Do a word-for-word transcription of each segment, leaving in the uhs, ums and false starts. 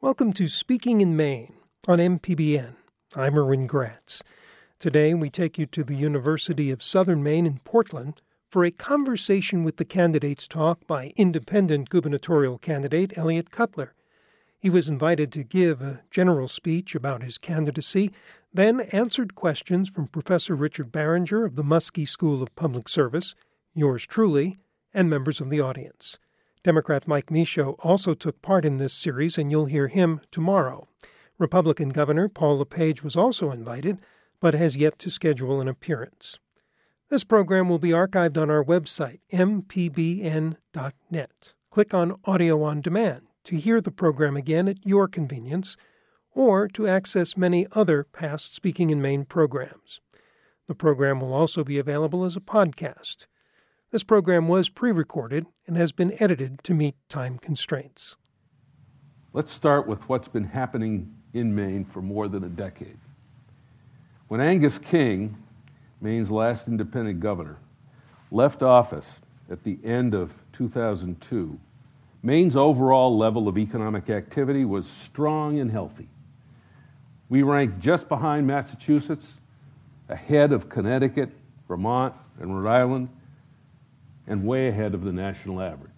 Welcome to Speaking in Maine on M P B N. I'm Erwin Gratz. Today we take you to the University of Southern Maine in Portland for a conversation with the candidates talk by independent gubernatorial candidate Eliot Cutler. He was invited to give a general speech about his candidacy, then answered questions from Professor Richard Barringer of the Muskie School of Public Service, yours truly, and members of the audience. Democrat Mike Michaud also took part in this series, and you'll hear him tomorrow. Republican Governor Paul LePage was also invited, but has yet to schedule an appearance. This program will be archived on our website, m p b n dot net. Click on Audio on Demand to hear the program again at your convenience, or to access many other past Speaking in Maine programs. The program will also be available as a podcast. This program was pre-recorded and has been edited to meet time constraints. Let's start with what's been happening in Maine for more than a decade. When Angus King, Maine's last independent governor, left office at the end of two thousand two, Maine's overall level of economic activity was strong and healthy. We ranked just behind Massachusetts, ahead of Connecticut, Vermont, and Rhode Island, and way ahead of the national average.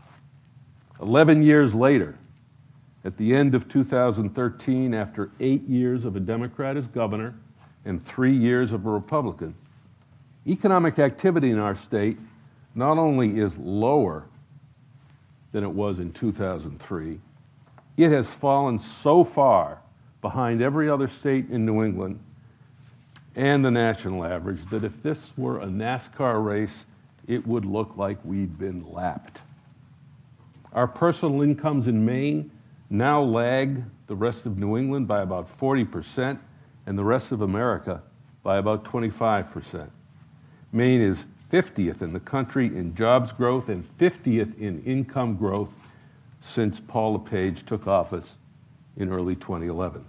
Eleven years later, at the end of two thousand thirteen, after eight years of a Democrat as governor and three years of a Republican, economic activity in our state not only is lower than it was in two thousand three, it has fallen so far behind every other state in New England and the national average that if this were a NASCAR race, it would look like we'd been lapped. Our personal incomes in Maine now lag the rest of New England by about forty percent and the rest of America by about twenty-five percent. Maine is fiftieth in the country in jobs growth and fiftieth in income growth since Paul LePage took office in early twenty eleven.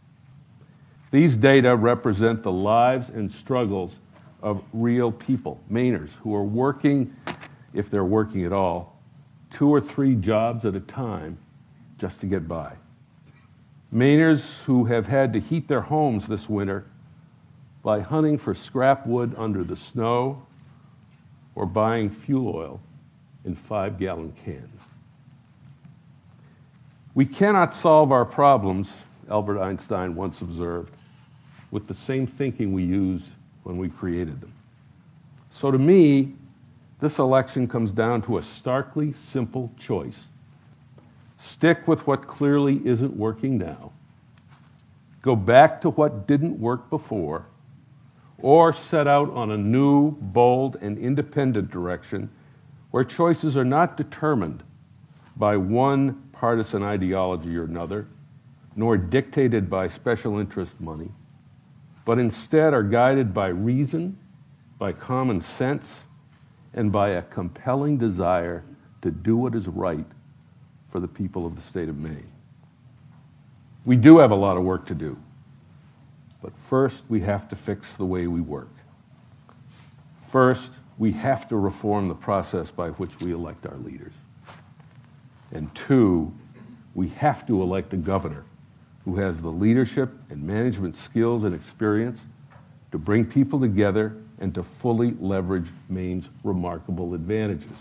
These data represent the lives and struggles of real people, Mainers, who are working, if they're working at all, two or three jobs at a time just to get by. Mainers who have had to heat their homes this winter by hunting for scrap wood under the snow or buying fuel oil in five-gallon cans. We cannot solve our problems, Albert Einstein once observed, with the same thinking we used when we created them. So to me, this election comes down to a starkly simple choice. Stick with what clearly isn't working now. Go back to what didn't work before, or set out on a new, bold, and independent direction where choices are not determined by one partisan ideology or another, nor dictated by special interest money, but instead are guided by reason, by common sense, and by a compelling desire to do what is right for the people of the state of Maine. We do have a lot of work to do, but first we have to fix the way we work. First, we have to reform the process by which we elect our leaders. And two, we have to elect a governor who has the leadership and management skills and experience to bring people together and to fully leverage Maine's remarkable advantages.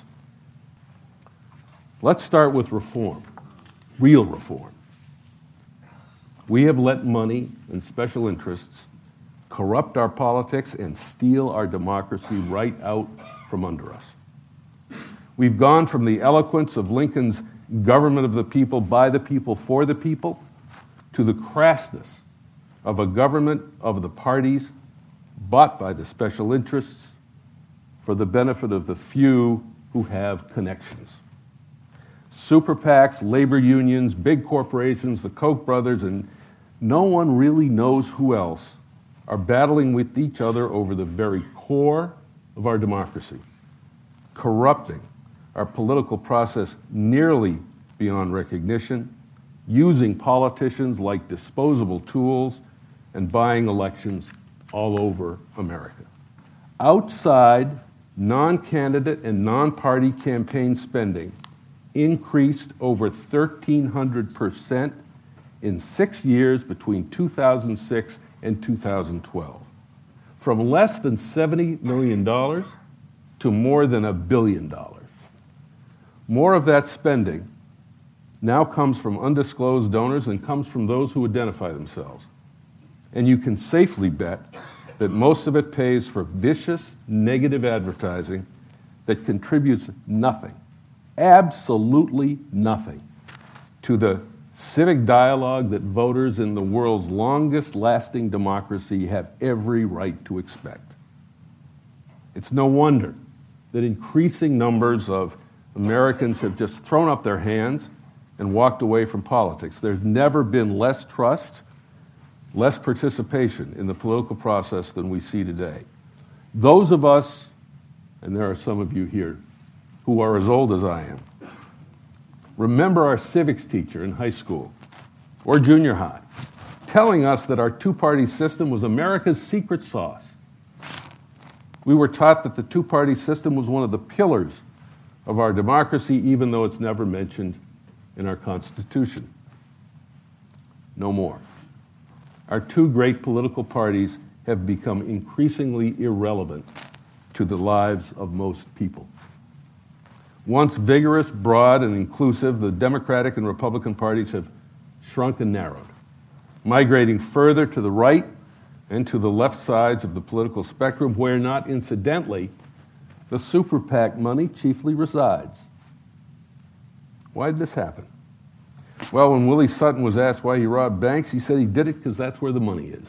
Let's start with reform, real reform. We have let money and special interests corrupt our politics and steal our democracy right out from under us. We've gone from the eloquence of Lincoln's government of the people, by the people, for the people, to the crassness of a government of the parties bought by the special interests for the benefit of the few who have connections. Super PACs, labor unions, big corporations, the Koch brothers, and no one really knows who else are battling with each other over the very core of our democracy, corrupting our political process nearly beyond recognition, using politicians like disposable tools, and buying elections all over America. Outside, non-candidate and non-party campaign spending increased over thirteen hundred percent in six years between two thousand six and two thousand twelve, from less than seventy million dollars to more than a billion dollars. More of that spending now comes from undisclosed donors and comes from those who identify themselves. And you can safely bet that most of it pays for vicious, negative advertising that contributes nothing, absolutely nothing, to the civic dialogue that voters in the world's longest-lasting democracy have every right to expect. It's no wonder that increasing numbers of Americans have just thrown up their hands and walked away from politics. There's never been less trust, less participation in the political process than we see today. Those of us, and there are some of you here, who are as old as I am, remember our civics teacher in high school or junior high telling us that our two-party system was America's secret sauce. We were taught that the two-party system was one of the pillars of our democracy, even though it's never mentioned in our Constitution. No more. Our two great political parties have become increasingly irrelevant to the lives of most people. Once vigorous, broad, and inclusive, the Democratic and Republican parties have shrunk and narrowed, migrating further to the right and to the left sides of the political spectrum, where, not incidentally, the super PAC money chiefly resides. Why did this happen? Well, when Willie Sutton was asked why he robbed banks, he said he did it because that's where the money is.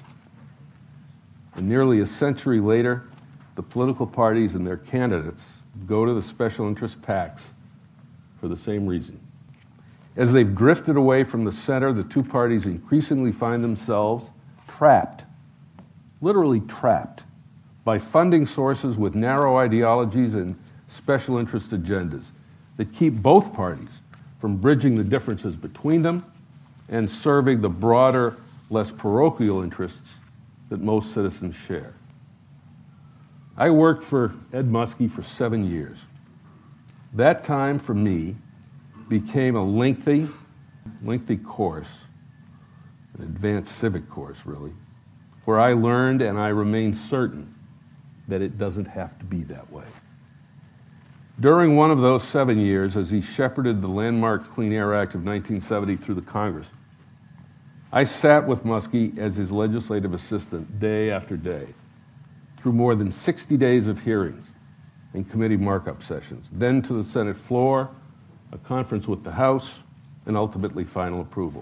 And nearly a century later, the political parties and their candidates go to the special interest PACs for the same reason. As they've drifted away from the center, the two parties increasingly find themselves trapped, literally trapped, by funding sources with narrow ideologies and special interest agendas that keep both parties from bridging the differences between them and serving the broader, less parochial interests that most citizens share. I worked for Ed Muskie for seven years. That time, for me, became a lengthy, lengthy course, an advanced civic course, really, where I learned and I remain certain that it doesn't have to be that way. During one of those seven years, as he shepherded the landmark Clean Air Act of nineteen seventy through the Congress, I sat with Muskie as his legislative assistant day after day through more than sixty days of hearings and committee markup sessions, then to the Senate floor, a conference with the House, and ultimately final approval.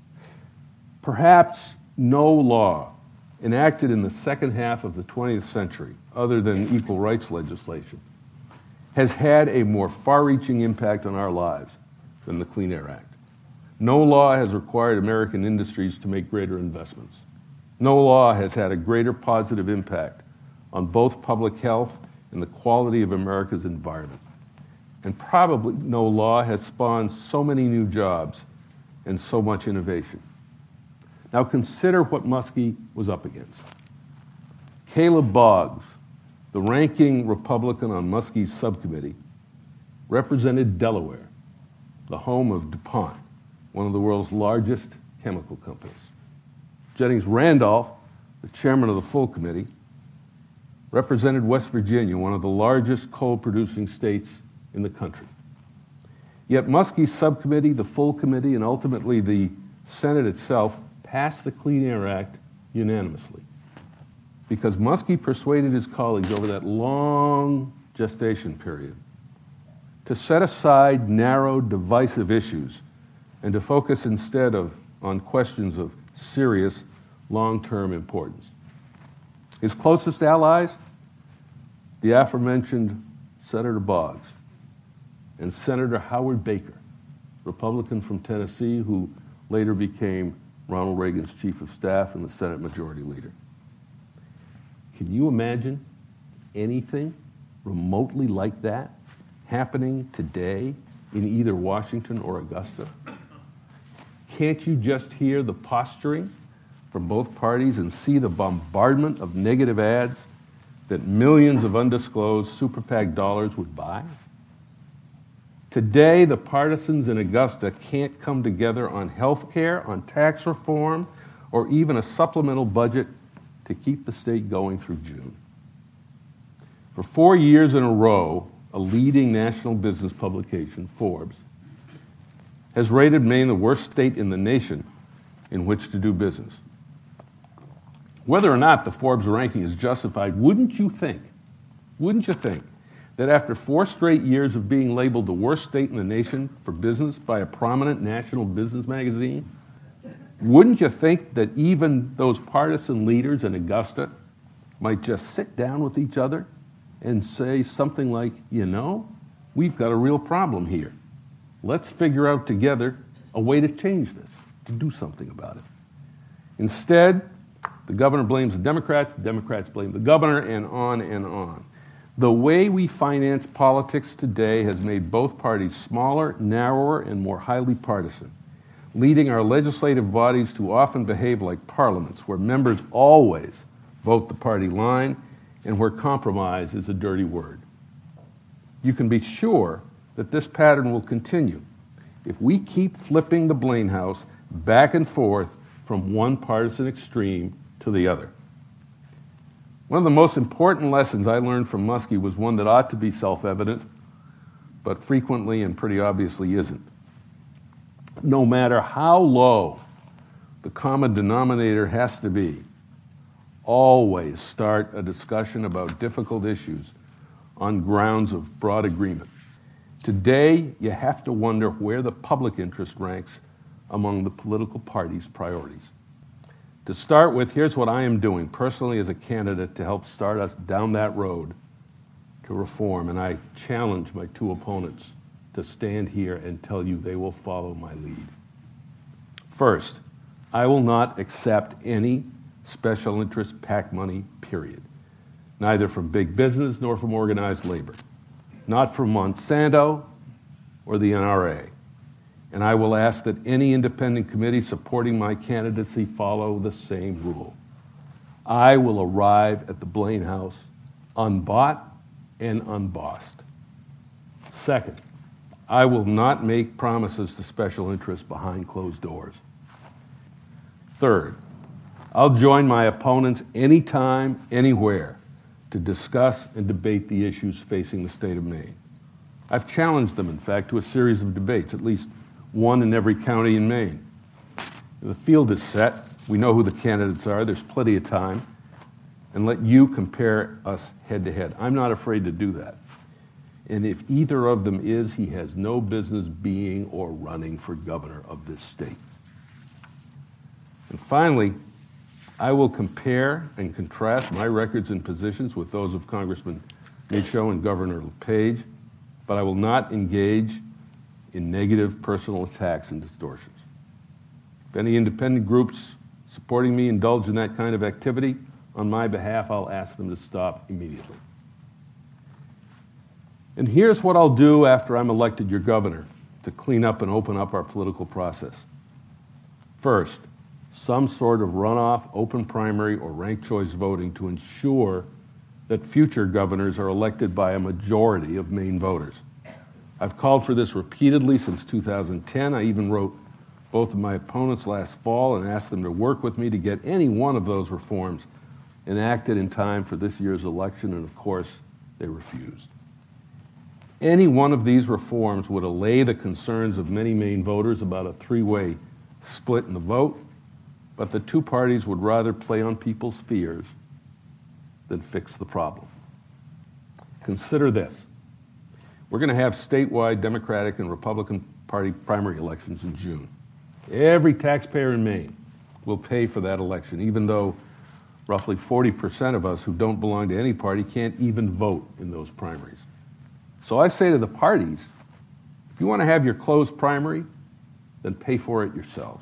Perhaps no law enacted in the second half of the twentieth century, other than equal rights legislation, has had a more far-reaching impact on our lives than the Clean Air Act. No law has required American industries to make greater investments. No law has had a greater positive impact on both public health and the quality of America's environment. And probably no law has spawned so many new jobs and so much innovation. Now consider what Muskie was up against. Caleb Boggs, the ranking Republican on Muskie's subcommittee, represented Delaware, the home of DuPont, one of the world's largest chemical companies. Jennings Randolph, the chairman of the full committee, represented West Virginia, one of the largest coal-producing states in the country. Yet Muskie's subcommittee, the full committee, and ultimately the Senate itself passed the Clean Air Act unanimously, because Muskie persuaded his colleagues over that long gestation period to set aside narrow, divisive issues and to focus instead of on questions of serious, long-term importance. His closest allies, the aforementioned Senator Boggs and Senator Howard Baker, Republican from Tennessee, who later became Ronald Reagan's chief of staff and the Senate Majority Leader. Can you imagine anything remotely like that happening today in either Washington or Augusta? Can't you just hear the posturing from both parties and see the bombardment of negative ads that millions of undisclosed super PAC dollars would buy? Today, the partisans in Augusta can't come together on health care, on tax reform, or even a supplemental budget to keep the state going through June. For four years in a row, a leading national business publication, Forbes, has rated Maine the worst state in the nation in which to do business. Whether or not the Forbes ranking is justified, wouldn't you think, wouldn't you think that after four straight years of being labeled the worst state in the nation for business by a prominent national business magazine, wouldn't you think that even those partisan leaders in Augusta might just sit down with each other and say something like, you know, we've got a real problem here. Let's figure out together a way to change this, to do something about it. Instead, the governor blames the Democrats, the Democrats blame the governor, and on and on. The way we finance politics today has made both parties smaller, narrower, and more highly partisan, leading our legislative bodies to often behave like parliaments, where members always vote the party line and where compromise is a dirty word. You can be sure that this pattern will continue if we keep flipping the Blaine House back and forth from one partisan extreme to the other. One of the most important lessons I learned from Muskie was one that ought to be self-evident, but frequently and pretty obviously isn't. No matter how low the common denominator has to be, always start a discussion about difficult issues on grounds of broad agreement. Today, you have to wonder where the public interest ranks among the political parties' priorities. To start with, here's what I am doing personally as a candidate to help start us down that road to reform, and I challenge my two opponents to stand here and tell you they will follow my lead. First, I will not accept any special interest PAC money, period. Neither from big business nor from organized labor. Not from Monsanto or the N R A. And I will ask that any independent committee supporting my candidacy follow the same rule. I will arrive at the Blaine House unbought and unbossed. Second, I will not make promises to special interests behind closed doors. Third, I'll join my opponents anytime, anywhere, to discuss and debate the issues facing the state of Maine. I've challenged them, in fact, to a series of debates, at least one in every county in Maine. The field is set. We know who the candidates are. There's plenty of time. And let you compare us head to head. I'm not afraid to do that. And if either of them is, he has no business being or running for governor of this state. And finally, I will compare and contrast my records and positions with those of Congressman Michaud and Governor LePage, but I will not engage in negative personal attacks and distortions. If any independent groups supporting me indulge in that kind of activity on my behalf, I'll ask them to stop immediately. And here's what I'll do after I'm elected your governor to clean up and open up our political process. First, some sort of runoff, open primary, or ranked choice voting to ensure that future governors are elected by a majority of Maine voters. I've called for this repeatedly since two thousand ten. I even wrote both of my opponents last fall and asked them to work with me to get any one of those reforms enacted in time for this year's election, and of course, they refused. Any one of these reforms would allay the concerns of many Maine voters about a three-way split in the vote, but the two parties would rather play on people's fears than fix the problem. Consider this. We're going to have statewide Democratic and Republican Party primary elections in June. Every taxpayer in Maine will pay for that election, even though roughly forty percent of us who don't belong to any party can't even vote in those primaries. So I say to the parties, if you want to have your closed primary, then pay for it yourselves.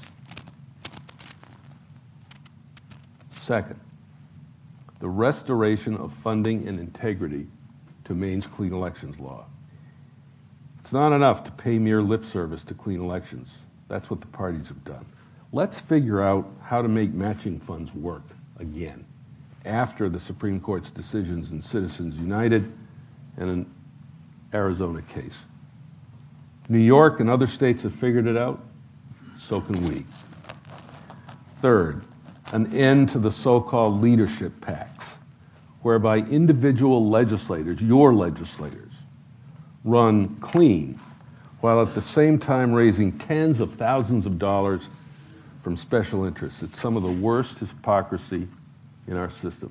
Second, the restoration of funding and integrity to Maine's clean elections law. It's not enough to pay mere lip service to clean elections. That's what the parties have done. Let's figure out how to make matching funds work again after the Supreme Court's decisions in Citizens United and an Arizona case. New York and other states have figured it out, so can we. Third, an end to the so-called leadership pacts, whereby individual legislators, your legislators, run clean, while at the same time raising tens of thousands of dollars from special interests. It's some of the worst hypocrisy in our system.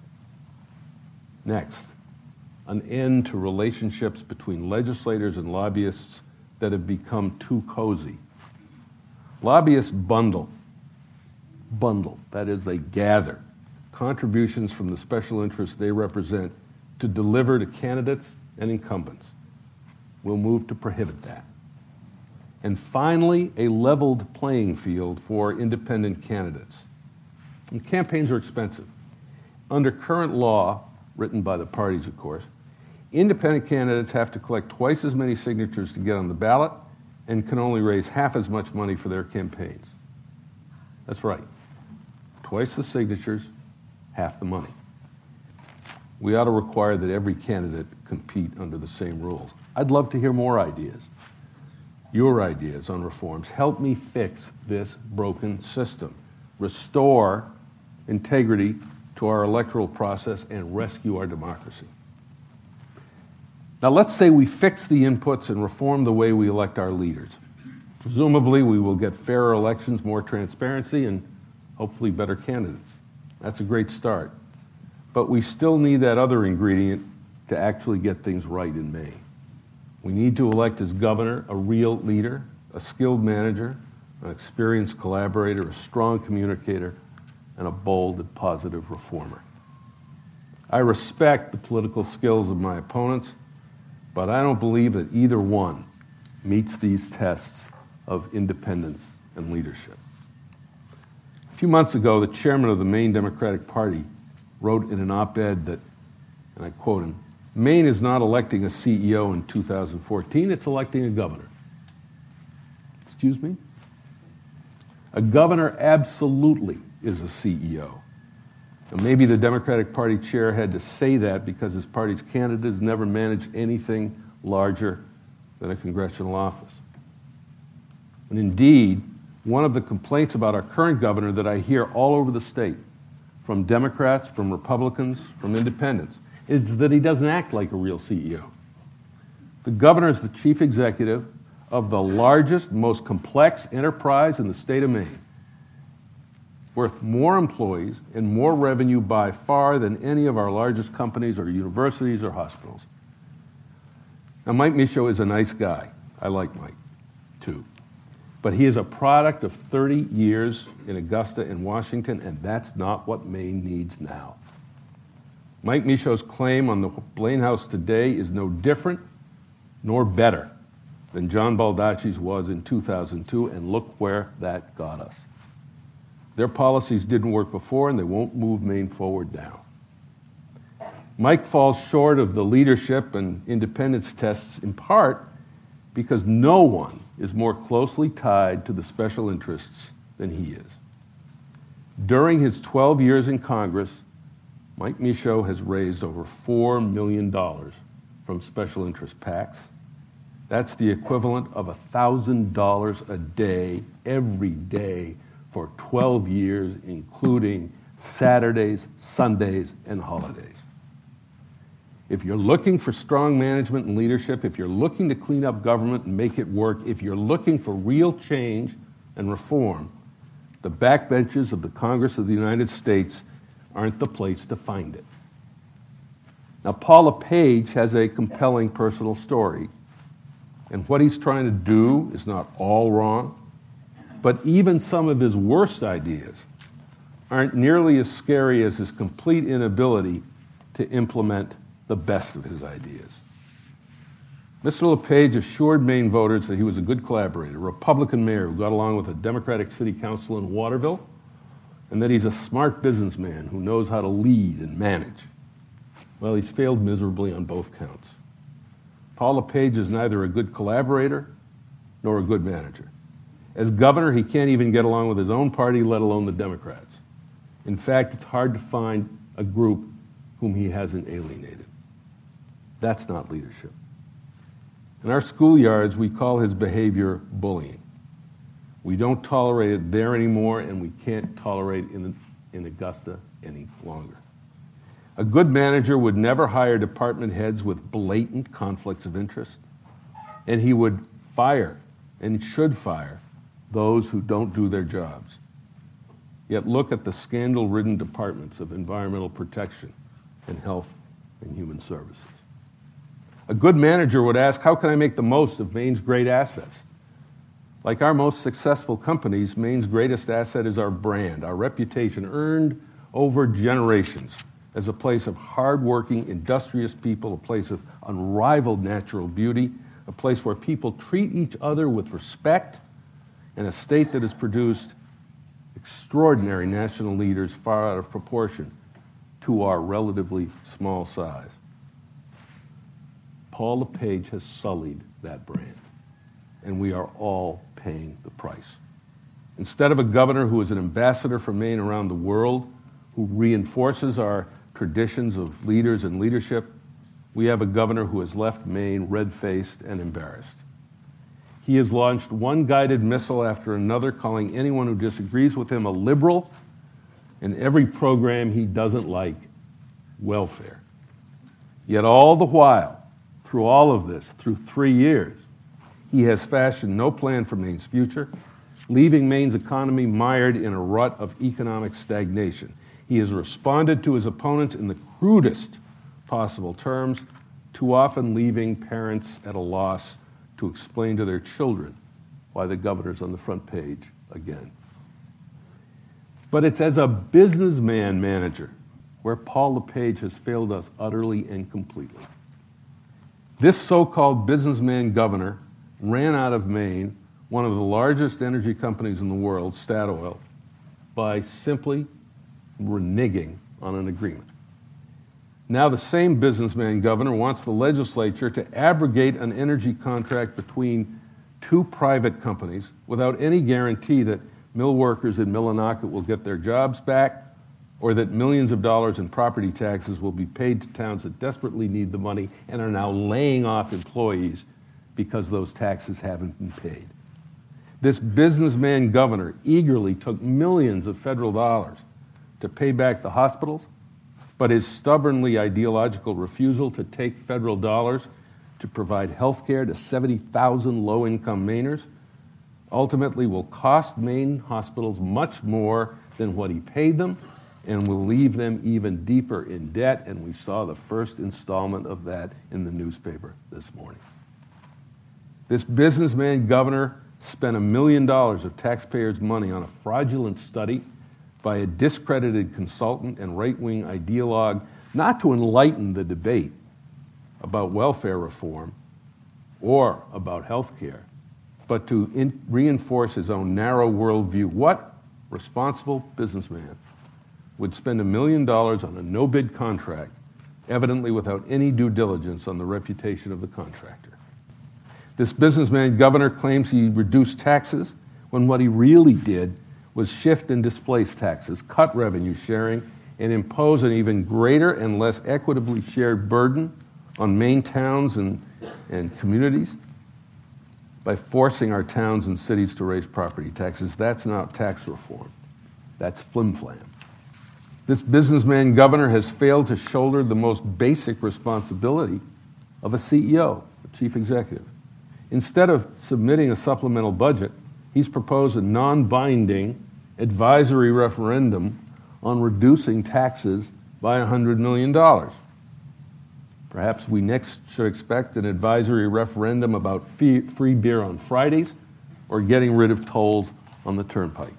Next, an end to relationships between legislators and lobbyists that have become too cozy. Lobbyists bundle, bundle, that is, they gather contributions from the special interests they represent to deliver to candidates and incumbents. We'll move to prohibit that. And finally, a leveled playing field for independent candidates. And campaigns are expensive. Under current law, written by the parties, of course, independent candidates have to collect twice as many signatures to get on the ballot and can only raise half as much money for their campaigns. That's right. Twice the signatures, half the money. We ought to require that every candidate compete under the same rules. I'd love to hear more ideas. Your ideas on reforms. Help me fix this broken system. Restore integrity to our electoral process and rescue our democracy. Now let's say we fix the inputs and reform the way we elect our leaders. Presumably we will get fairer elections, more transparency, and hopefully better candidates. That's a great start. But we still need that other ingredient to actually get things right in May. We need to elect as governor a real leader, a skilled manager, an experienced collaborator, a strong communicator, and a bold and positive reformer. I respect the political skills of my opponents, but I don't believe that either one meets these tests of independence and leadership. A few months ago, the chairman of the Maine Democratic Party wrote in an op-ed that, and I quote him, "Maine is not electing a C E O in two thousand fourteen, it's electing a governor." Excuse me? A governor absolutely is a C E O. And maybe the Democratic Party chair had to say that because his party's candidates never managed anything larger than a congressional office. And indeed, one of the complaints about our current governor that I hear all over the state, from Democrats, from Republicans, from independents, is that he doesn't act like a real C E O. The governor is the chief executive of the largest, most complex enterprise in the state of Maine, worth more employees and more revenue by far than any of our largest companies or universities or hospitals. Now, Mike Michaud is a nice guy. I like Mike, too. But he is a product of thirty years in Augusta and Washington, and that's not what Maine needs now. Mike Michaud's claim on the Blaine House today is no different nor better than John Baldacci's was in two thousand two, and look where that got us. Their policies didn't work before, and they won't move Maine forward now. Mike falls short of the leadership and independence tests in part because no one is more closely tied to the special interests than he is. During his twelve years in Congress, Mike Michaud has raised over four million dollars from special interest PACs. That's the equivalent of one thousand dollars a day, every day, for twelve years, including Saturdays, Sundays, and holidays. If you're looking for strong management and leadership, if you're looking to clean up government and make it work, if you're looking for real change and reform, the backbenches of the Congress of the United States aren't the place to find it. Now, Paul LePage has a compelling personal story, and what he's trying to do is not all wrong, but even some of his worst ideas aren't nearly as scary as his complete inability to implement the best of his ideas. Mister LePage assured Maine voters that he was a good collaborator, a Republican mayor who got along with a Democratic city council in Waterville, and that he's a smart businessman who knows how to lead and manage. Well, he's failed miserably on both counts. Paul LePage is neither a good collaborator nor a good manager. As governor, he can't even get along with his own party, let alone the Democrats. In fact, it's hard to find a group whom he hasn't alienated. That's not leadership. In our schoolyards, we call his behavior bullying. We don't tolerate it there anymore, and we can't tolerate it in, in Augusta any longer. A good manager would never hire department heads with blatant conflicts of interest, and he would fire and should fire those who don't do their jobs. Yet look at the scandal-ridden departments of environmental protection and health and human services. A good manager would ask, how can I make the most of Maine's great assets? Like our most successful companies, Maine's greatest asset is our brand, our reputation earned over generations as a place of hardworking, industrious people, a place of unrivaled natural beauty, a place where people treat each other with respect, and a state that has produced extraordinary national leaders far out of proportion to our relatively small size. Paul LePage has sullied that brand, and we are all paying the price. Instead of a governor who is an ambassador for Maine around the world, who reinforces our traditions of leaders and leadership, we have a governor who has left Maine red-faced and embarrassed. He has launched one guided missile after another, calling anyone who disagrees with him a liberal, and every program he doesn't like, welfare. Yet all the while, through all of this, through three years, he has fashioned no plan for Maine's future, leaving Maine's economy mired in a rut of economic stagnation. He has responded to his opponents in the crudest possible terms, too often leaving parents at a loss to explain to their children why the governor's on the front page again. But it's as a businessman manager where Paul LePage has failed us utterly and completely. This so-called businessman governor ran out of Maine, one of the largest energy companies in the world, Statoil, by simply reneging on an agreement. Now the same businessman governor wants the legislature to abrogate an energy contract between two private companies without any guarantee that mill workers in Millinocket will get their jobs back or that millions of dollars in property taxes will be paid to towns that desperately need the money and are now laying off employees because those taxes haven't been paid. This businessman governor eagerly took millions of federal dollars to pay back the hospitals, but his stubbornly ideological refusal to take federal dollars to provide health care to seventy thousand low-income Mainers ultimately will cost Maine hospitals much more than what he paid them and will leave them even deeper in debt, and we saw the first installment of that in the newspaper this morning. This businessman governor spent a million dollars of taxpayers' money on a fraudulent study by a discredited consultant and right-wing ideologue, not to enlighten the debate about welfare reform or about health care, but to in- reinforce his own narrow worldview. What responsible businessman would spend a million dollars on a no-bid contract, evidently without any due diligence on the reputation of the contractor? This businessman governor claims he reduced taxes when what he really did was shift and displace taxes, cut revenue sharing, and impose an even greater and less equitably shared burden on Maine towns and, and communities by forcing our towns and cities to raise property taxes. That's not tax reform. That's flim-flam. This businessman governor has failed to shoulder the most basic responsibility of a C E O, a chief executive. Instead of submitting a supplemental budget, he's proposed a non-binding advisory referendum on reducing taxes by one hundred million dollars. Perhaps we next should expect an advisory referendum about fee- free beer on Fridays or getting rid of tolls on the turnpike.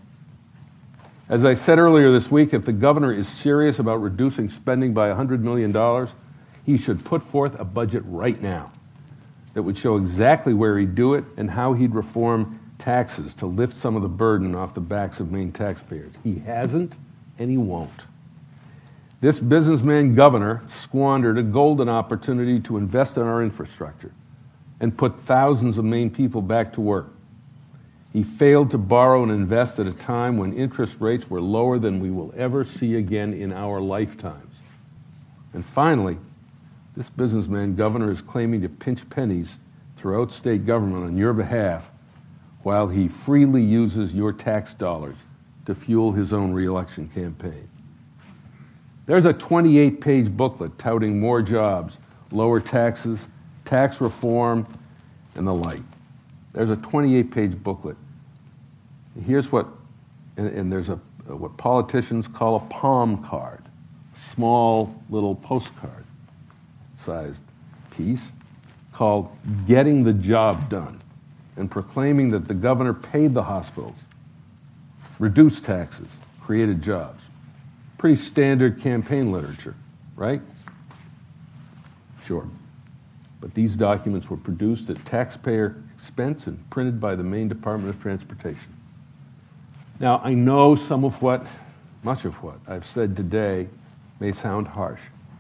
As I said earlier this week, if the governor is serious about reducing spending by one hundred million dollars, he should put forth a budget right now that would show exactly where he'd do it and how he'd reform taxes to lift some of the burden off the backs of Maine taxpayers. He hasn't, and he won't. This businessman governor squandered a golden opportunity to invest in our infrastructure and put thousands of Maine people back to work. He failed to borrow and invest at a time when interest rates were lower than we will ever see again in our lifetimes. And finally, this businessman governor is claiming to pinch pennies throughout state government on your behalf while he freely uses your tax dollars to fuel his own reelection campaign. There's a twenty-eight page booklet touting more jobs, lower taxes, tax reform, and the like. There's a twenty-eight page booklet. Here's what, and, and there's a what politicians call a palm card, small little postcard sized piece called Getting the Job Done, and proclaiming that the governor paid the hospitals, reduced taxes, created jobs. Pretty standard campaign literature, right? Sure. But these documents were produced at taxpayer expense and printed by the Maine Department of Transportation. Now, I know some of what, much of what I've said today may sound harsh.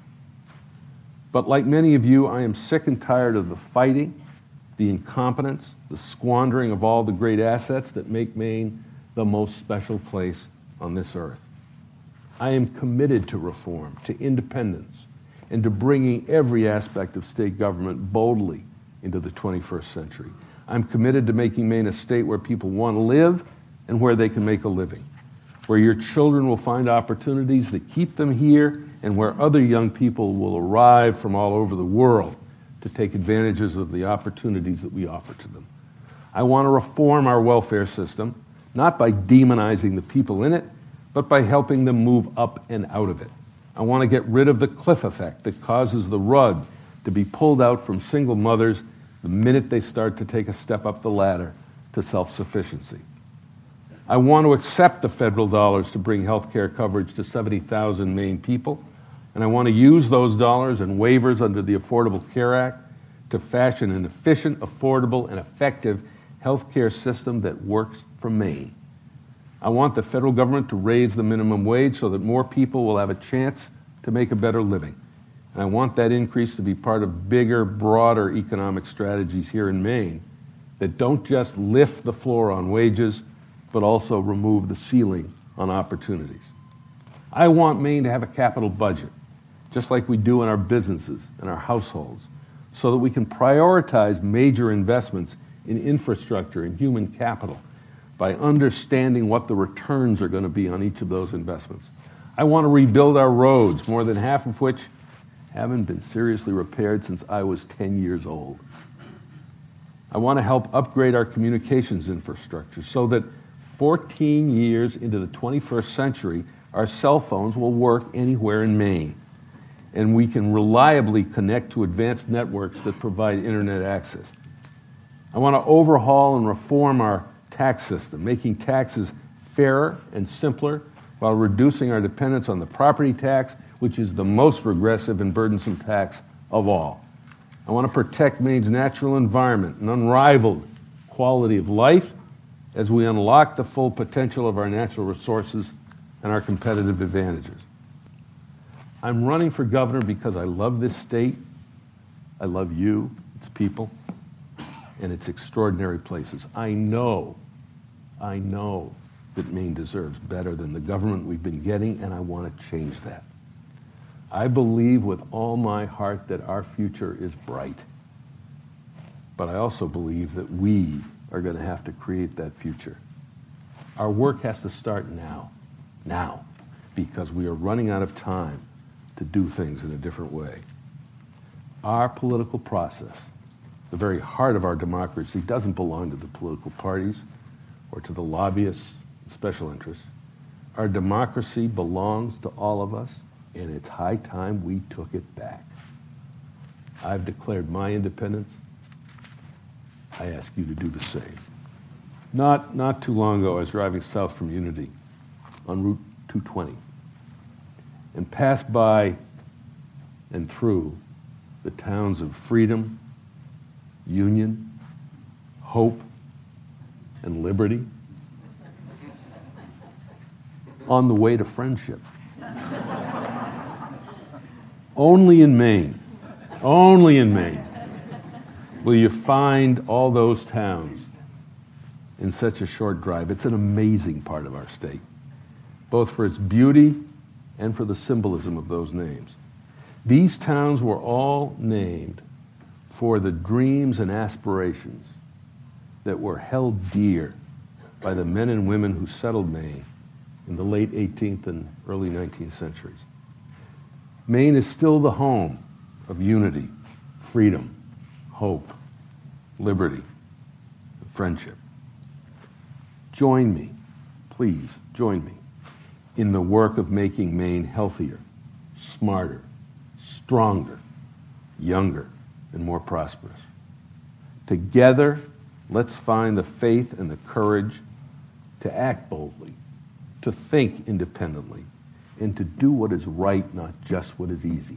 But like many of you, I am sick and tired of the fighting, the incompetence, the squandering of all the great assets that make Maine the most special place on this earth. I am committed to reform, to independence, and to bringing every aspect of state government boldly into the twenty-first century. I'm committed to making Maine a state where people want to live and where they can make a living, where your children will find opportunities that keep them here, and where other young people will arrive from all over the world to take advantages of the opportunities that we offer to them. I want to reform our welfare system, not by demonizing the people in it, but by helping them move up and out of it. I want to get rid of the cliff effect that causes the rug to be pulled out from single mothers the minute they start to take a step up the ladder to self-sufficiency. I want to accept the federal dollars to bring health care coverage to seventy thousand Maine people, and I want to use those dollars and waivers under the Affordable Care Act to fashion an efficient, affordable, and effective health care system that works for Maine. I want the federal government to raise the minimum wage so that more people will have a chance to make a better living. And I want that increase to be part of bigger, broader economic strategies here in Maine that don't just lift the floor on wages, but also remove the ceiling on opportunities. I want Maine to have a capital budget, just like we do in our businesses and our households, so that we can prioritize major investments in infrastructure and human capital by understanding what the returns are going to be on each of those investments. I want to rebuild our roads, more than half of which haven't been seriously repaired since I was ten years old. I want to help upgrade our communications infrastructure so that fourteen years into the twenty-first century, our cell phones will work anywhere in Maine, and we can reliably connect to advanced networks that provide internet access. I want to overhaul and reform our tax system, making taxes fairer and simpler while reducing our dependence on the property tax, which is the most regressive and burdensome tax of all. I want to protect Maine's natural environment and unrivaled quality of life as we unlock the full potential of our natural resources and our competitive advantages. I'm running for governor because I love this state, I love you, its people, and its extraordinary places. I know, I know that Maine deserves better than the government we've been getting, and I want to change that. I believe with all my heart that our future is bright, but I also believe that we are going to have to create that future. Our work has to start now, now, because we are running out of time to do things in a different way. Our political process, the very heart of our democracy, doesn't belong to the political parties or to the lobbyists and special interests. Our democracy belongs to all of us, and it's high time we took it back. I've declared my independence. I ask you to do the same. Not, not too long ago, I was driving south from Unity on Route two twenty and passed by and through the towns of Freedom, Union, Hope, and Liberty on the way to Friendship. Only in Maine, only in Maine will you find all those towns in such a short drive. It's an amazing part of our state, both for its beauty and for the symbolism of those names. These towns were all named for the dreams and aspirations that were held dear by the men and women who settled Maine in the late eighteenth and early nineteenth centuries. Maine is still the home of unity, freedom, hope, liberty, and friendship. Join me, please join me, in the work of making Maine healthier, smarter, stronger, younger, and more prosperous. Together, let's find the faith and the courage to act boldly, to think independently, and to do what is right, not just what is easy.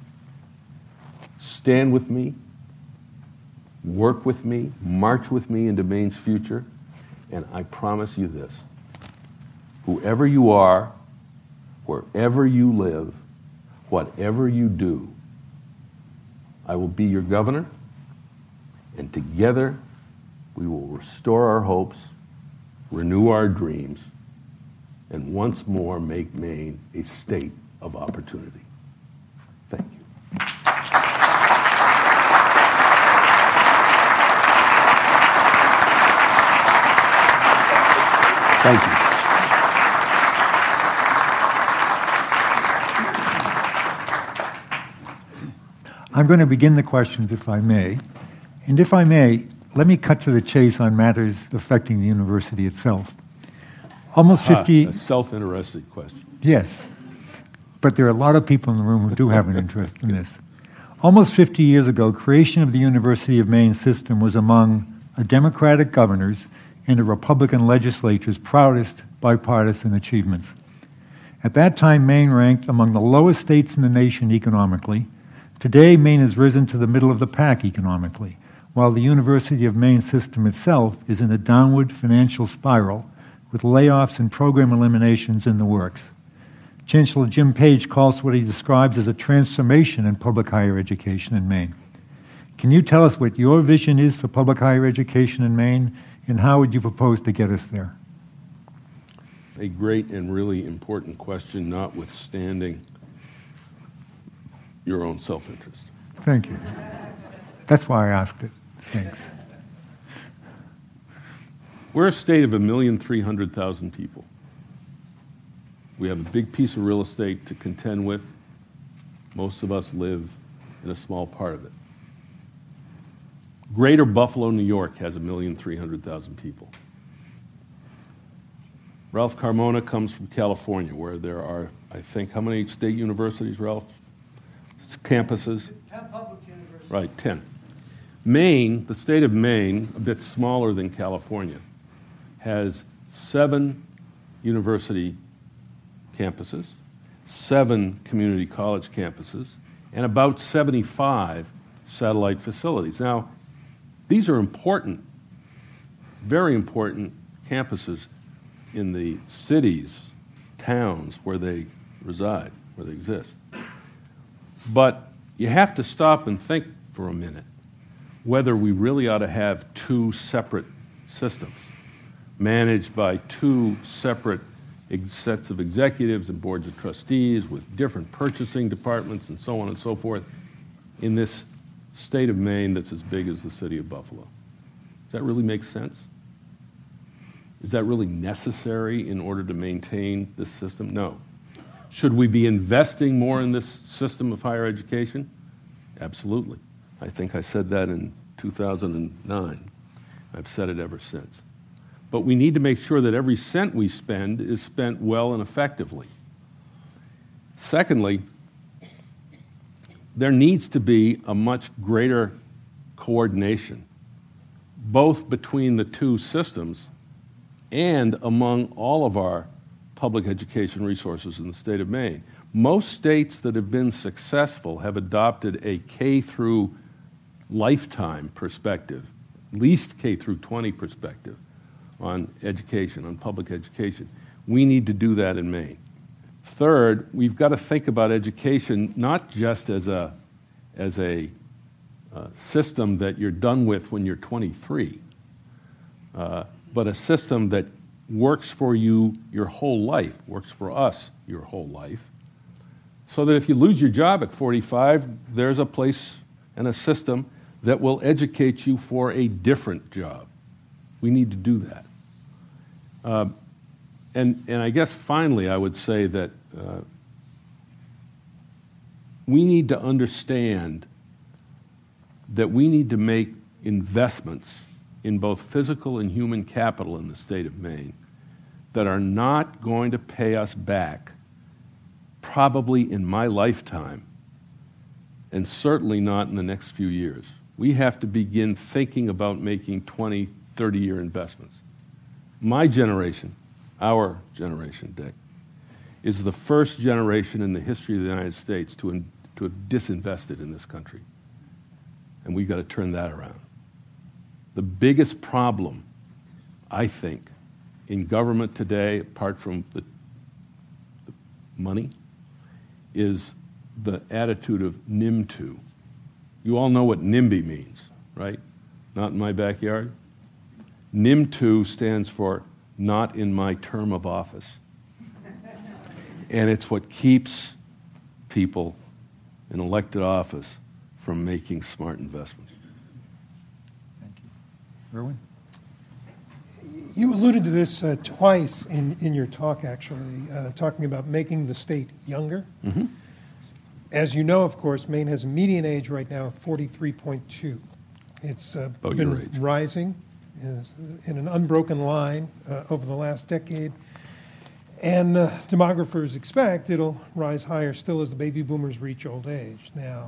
Stand with me, work with me, march with me into Maine's future, and I promise you this: whoever you are, wherever you live, whatever you do, I will be your governor, and together we will restore our hopes, renew our dreams, and once more make Maine a state of opportunity. Thank you. Thank you. I'm going to begin the questions, if I may. And if I may, let me cut to the chase on matters affecting the university itself. Almost fifty... Ah, a self-interested question. Yes. But there are a lot of people in the room who do have an interest in this. Almost fifty years ago, creation of the University of Maine system was among a Democratic governor's and a Republican legislature's proudest bipartisan achievements. At that time, Maine ranked among the lowest states in the nation economically. Today, Maine has risen to the middle of the pack economically, while the University of Maine system itself is in a downward financial spiral with layoffs and program eliminations in the works. Chancellor Jim Page calls what he describes as a transformation in public higher education in Maine. Can you tell us what your vision is for public higher education in Maine, and how would you propose to get us there? A great and really important question, notwithstanding your own self-interest. Thank you. That's why I asked it. Thanks. We're a state of a million three hundred thousand people. We have a big piece of real estate to contend with. Most of us live in a small part of it. Greater Buffalo, New York has a million three hundred thousand people. Ralph Carmona comes from California, where there are, I think, how many state universities, Ralph? Campuses? ten public universities. Right, ten. Maine, the state of Maine, a bit smaller than California, has seven university campuses, seven community college campuses, and about seventy-five satellite facilities. Now, these are important, very important campuses in the cities, towns where they reside, where they exist. But you have to stop and think for a minute whether we really ought to have two separate systems managed by two separate ex- sets of executives and boards of trustees with different purchasing departments and so on and so forth in this state of Maine that's as big as the city of Buffalo. Does that really make sense? Is that really necessary in order to maintain this system? No. Should we be investing more in this system of higher education? Absolutely. I think I said that in two thousand nine. I've said it ever since. But we need to make sure that every cent we spend is spent well and effectively. Secondly, there needs to be a much greater coordination, both between the two systems and among all of our public education resources in the state of Maine. Most states that have been successful have adopted a K through lifetime perspective, at least K through twenty perspective on education, on public education. We need to do that in Maine. Third, we've got to think about education not just as a as a uh, system that you're done with when you're twenty-three, uh, but a system that works for you your whole life, works for us your whole life, so that if you lose your job at forty-five, there's a place and a system that will educate you for a different job. We need to do that. Uh, and, and I guess finally I would say that uh, we need to understand that we need to make investments in both physical and human capital in the state of Maine that are not going to pay us back probably in my lifetime, and certainly not in the next few years. We have to begin thinking about making twenty, thirty-year investments. My generation, our generation, Dick, is the first generation in the history of the United States to, in, to have disinvested in this country. And we've got to turn that around. The biggest problem, I think, in government today, apart from the, the money, is the attitude of NIMBY. You all know what NIMBY means, right? Not in my backyard. NIMBY stands for not in my term of office. And it's what keeps people in elected office from making smart investments. Thank you. Irwin? You alluded to this uh, twice in, in your talk, actually, uh, talking about making the state younger. Mm-hmm. As you know, of course, Maine has a median age right now of forty-three point two. It's uh, About your been age. rising is in an unbroken line uh, over the last decade. And uh, demographers expect it'll rise higher still as the baby boomers reach old age. Now,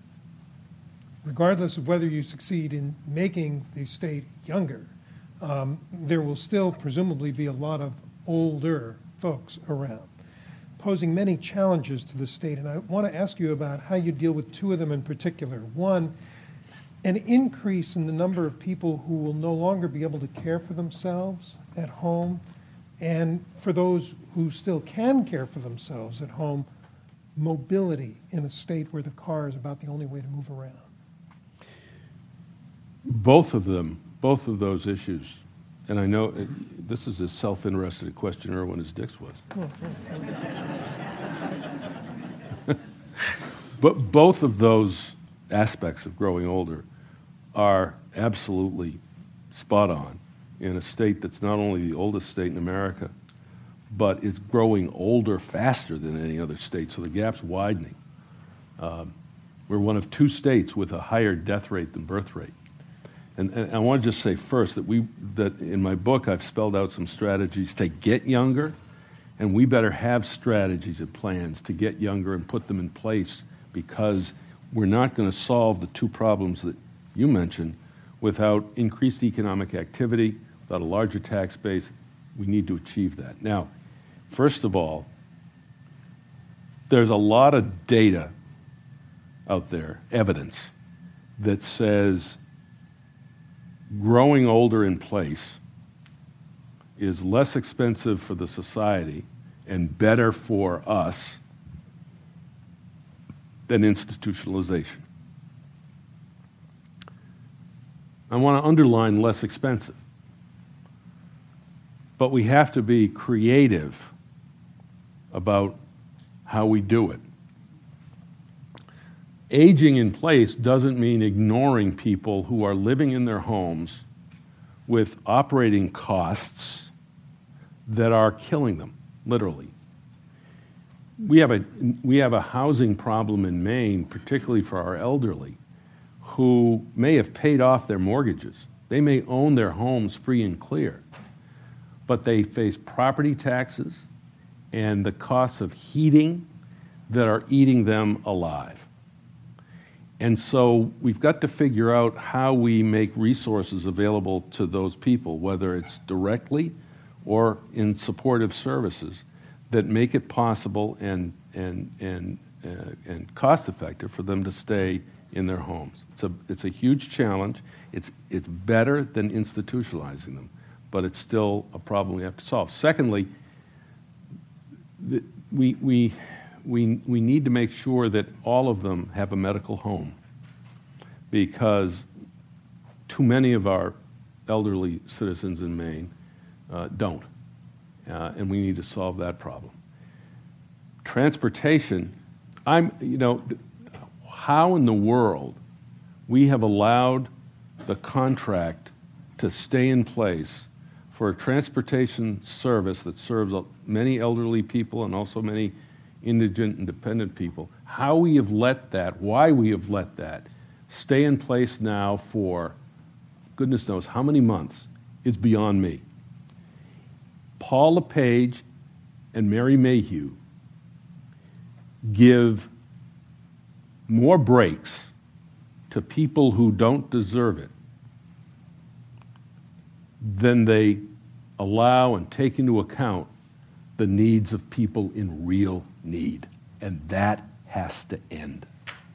regardless of whether you succeed in making the state younger, um, there will still presumably be a lot of older folks around, posing many challenges to the state. And I want to ask you about how you deal with two of them in particular. One, an increase in the number of people who will no longer be able to care for themselves at home, and for those who still can care for themselves at home, mobility in a state where the car is about the only way to move around. Both of them, both of those issues, and I know it, this is as self-interested a question, Irwin, as Dick's was. Oh, oh. But both of those aspects of growing older are absolutely spot on in a state that's not only the oldest state in America, but is growing older faster than any other state, so the gap's widening. Um, we're one of two states with a higher death rate than birth rate. And, and I want to just say first that we that in my book I've spelled out some strategies to get younger, and we better have strategies and plans to get younger and put them in place, because we're not going to solve the two problems that you mentioned without increased economic activity, without a larger tax base. We need to achieve that. Now, first of all, there's a lot of data out there, evidence, that says growing older in place is less expensive for the society and better for us than institutionalization. I want to underline less expensive. But we have to be creative about how we do it. Aging in place doesn't mean ignoring people who are living in their homes with operating costs that are killing them, literally. We have a, we have a housing problem in Maine, particularly for our elderly, who may have paid off their mortgages. They may own their homes free and clear, but they face property taxes and the costs of heating that are eating them alive. And so we've got to figure out how we make resources available to those people, whether it's directly or in supportive services, that make it possible and and and uh, and cost effective for them to stay in their homes. It's a it's a huge challenge. It's it's better than institutionalizing them, but it's still a problem we have to solve. Secondly, the, we we we we need to make sure that all of them have a medical home, because too many of our elderly citizens in Maine uh, don't, uh, and we need to solve that problem. Transportation, I'm you know. How in the world we have allowed the contract to stay in place for a transportation service that serves many elderly people and also many indigent and dependent people. How we have let that, why we have let that stay in place now for goodness knows how many months is beyond me. Paul LePage and Mary Mayhew give more breaks to people who don't deserve it than they allow and take into account the needs of people in real need. And that has to end.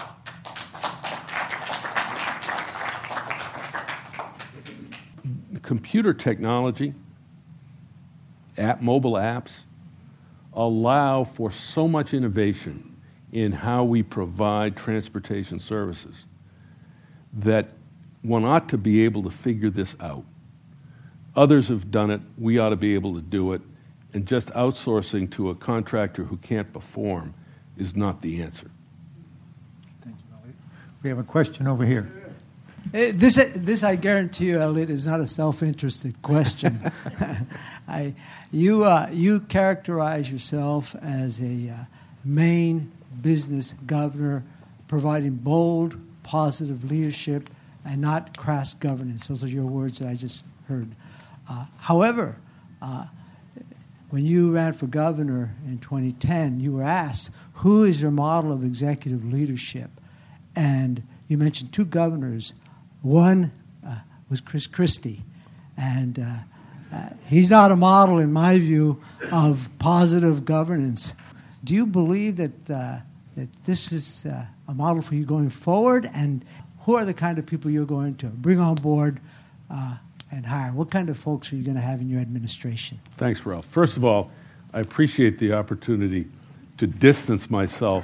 Computer technology, app, mobile apps, allow for so much innovation in how we provide transportation services that one ought to be able to figure this out. Others have done it. We ought to be able to do it. And just outsourcing to a contractor who can't perform is not the answer. Thank you, Elliot. We have a question over here. Uh, This, this I guarantee you, Elliot, is not a self-interested question. I, you, uh, you characterize yourself as a uh, Maine business governor, providing bold, positive leadership and not crass governance. Those are your words that I just heard. Uh, however, uh, when you ran for governor in twenty ten, you were asked, who is your model of executive leadership? And you mentioned two governors. One uh, was Chris Christie, and uh, uh, he's not a model, in my view, of positive governance. Do you believe that uh, that this is uh, a model for you going forward? And who are the kind of people you're going to bring on board uh, and hire? What kind of folks are you going to have in your administration? Thanks, Ralph. First of all, I appreciate the opportunity to distance myself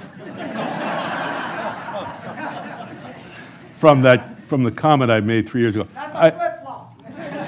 from that. From the comment I made three years ago. That's a I, flip-flop.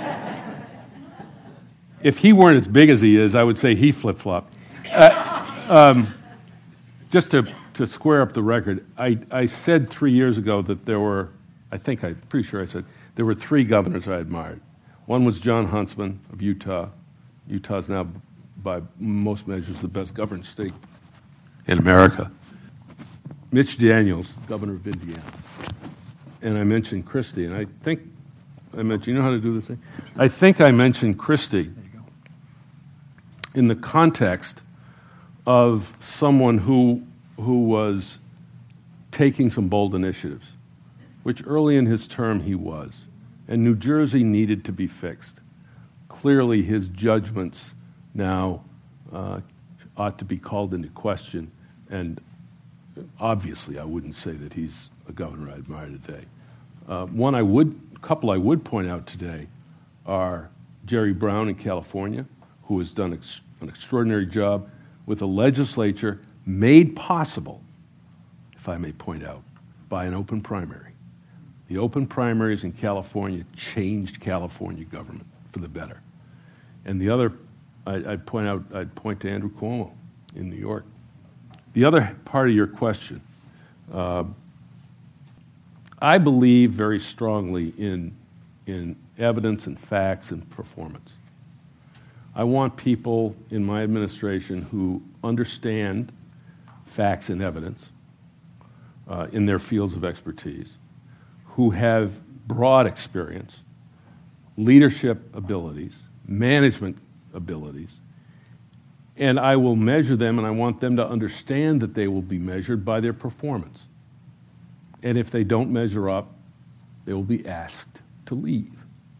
if he weren't as big as he is, I would say he flip-flopped. Uh, um, just to, to square up the record, I, I said three years ago that there were, I think I'm pretty sure I said, there were three governors I admired. One was John Huntsman of Utah. Utah is now, by most measures, the best governed state in America. Mitch Daniels, governor of Indiana. And I mentioned Christie, and I think I mentioned, you know how to do this thing? I think I mentioned Christie in the context of someone who who was taking some bold initiatives, which early in his term he was, and New Jersey needed to be fixed. Clearly his judgments now uh, ought to be called into question, and obviously I wouldn't say that he's a governor I admire today. Uh, one I would, a couple I would point out today are Jerry Brown in California, who has done ex- an extraordinary job with a legislature made possible, if I may point out, by an open primary. The open primaries in California changed California government for the better. And the other, I, I'd point out, I'd point to Andrew Cuomo in New York. The other part of your question, uh, I believe very strongly in, in evidence and facts and performance. I want people in my administration who understand facts and evidence uh, in their fields of expertise, who have broad experience, leadership abilities, management abilities, and I will measure them, and I want them to understand that they will be measured by their performance. And if they don't measure up, they will be asked to leave.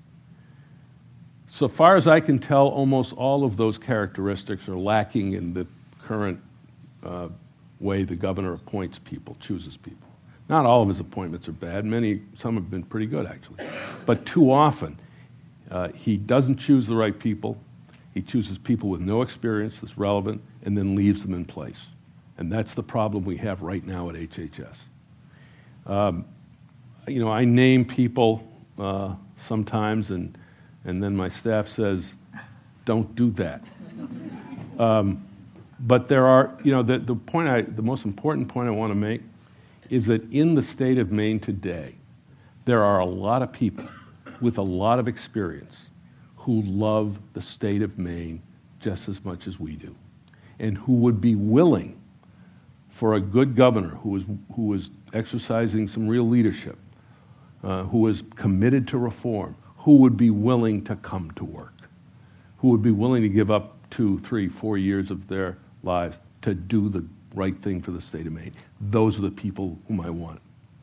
So far as I can tell, almost all of those characteristics are lacking in the current uh, way the governor appoints people, chooses people. Not all of his appointments are bad. Many, some have been pretty good, actually. But too often, uh, he doesn't choose the right people. He chooses people with no experience that's relevant and then leaves them in place. And that's the problem we have right now at H H S. Um, you know, I name people uh, sometimes, and and then my staff says, "Don't do that." Um, but there are, you know, the the point I, the most important point I want to make is that in the state of Maine today, there are a lot of people with a lot of experience who love the state of Maine just as much as we do, and who would be willing for a good governor who is who is exercising some real leadership, uh, who is committed to reform, who would be willing to come to work, who would be willing to give up two, three, four years of their lives to do the right thing for the state of Maine. Those are the people whom I want.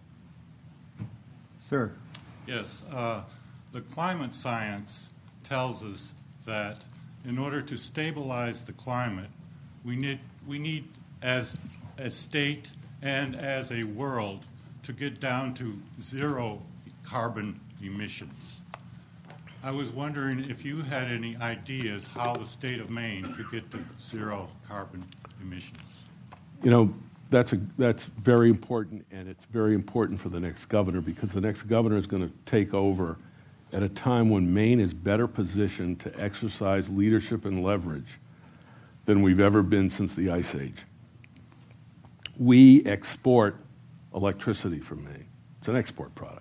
Sir. Yes, uh, the climate science tells us that in order to stabilize the climate, we need, we need as a state and as a world to get down to zero carbon emissions. I was wondering if you had any ideas how the state of Maine could get to zero carbon emissions. You know, that's a, that's very important, and it's very important for the next governor, because the next governor is going to take over at a time when Maine is better positioned to exercise leadership and leverage than we've ever been since the Ice Age. We export electricity from Maine. It's an export product.